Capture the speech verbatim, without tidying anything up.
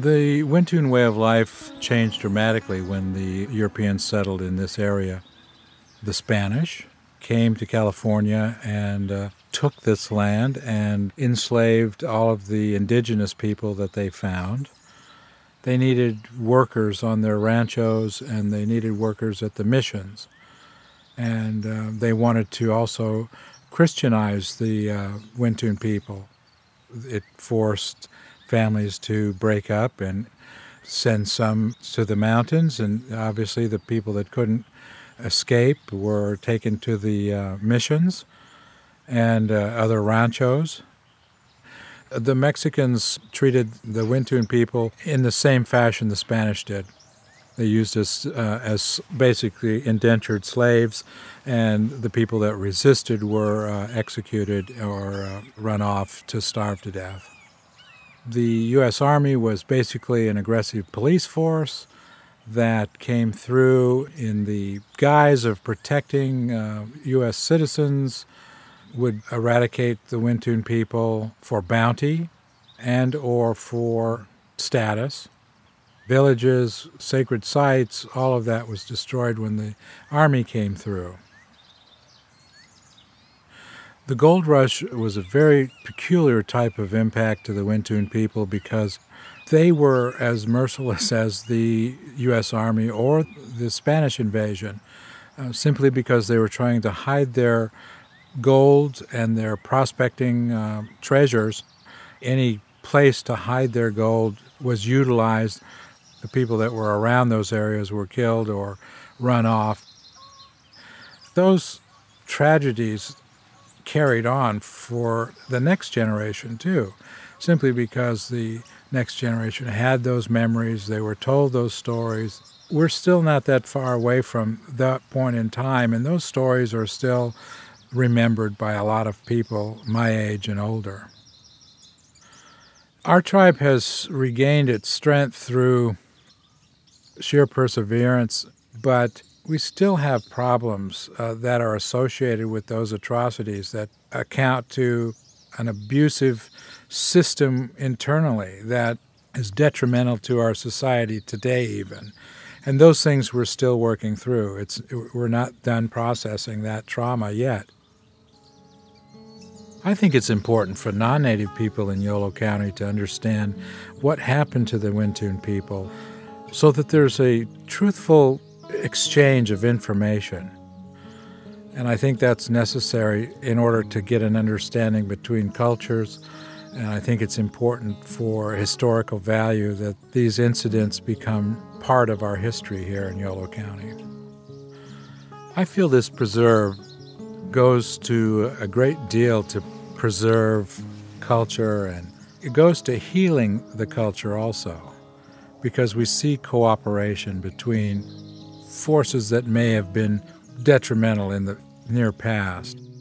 The Wintun way of life changed dramatically when the Europeans settled in this area. The Spanish came to California and uh, took this land and enslaved all of the indigenous people that they found. They needed workers on their ranchos, and they needed workers at the missions. And uh, they wanted to also Christianize the uh, Wintun people. It forced families to break up and send some to the mountains, and obviously the people that couldn't escape were taken to the uh, missions and uh, other ranchos. The Mexicans treated the Wintun people in the same fashion the Spanish did. They used us uh, as basically indentured slaves, and the people that resisted were uh, executed or uh, run off to starve to death. The U S Army was basically an aggressive police force that came through in the guise of protecting uh, U S citizens, would eradicate the Wintun people for bounty and or for status. Villages, sacred sites, all of that was destroyed when the army came through. The gold rush was a very peculiar type of impact to the Wintun people because they were as merciless as the U S Army or the Spanish invasion, uh, simply because they were trying to hide their gold and their prospecting uh, treasures. Any place to hide their gold was utilized. The people that were around those areas were killed or run off. Those tragedies carried on for the next generation too, simply because the next generation had those memories, they were told those stories. We're still not that far away from that point in time, and those stories are still remembered by a lot of people my age and older. Our tribe has regained its strength through sheer perseverance, but we still have problems uh, that are associated with those atrocities that account to an abusive system internally that is detrimental to our society today even. And those things we're still working through. It's, we're not done processing that trauma yet. I think it's important for non-native people in Yolo County to understand what happened to the Wintun people so that there's a truthful exchange of information. And I think that's necessary in order to get an understanding between cultures. And I think it's important for historical value that these incidents become part of our history here in Yolo County. I feel this preserve goes to a great deal to preserve culture, and it goes to healing the culture also, because we see cooperation between forces that may have been detrimental in the near past.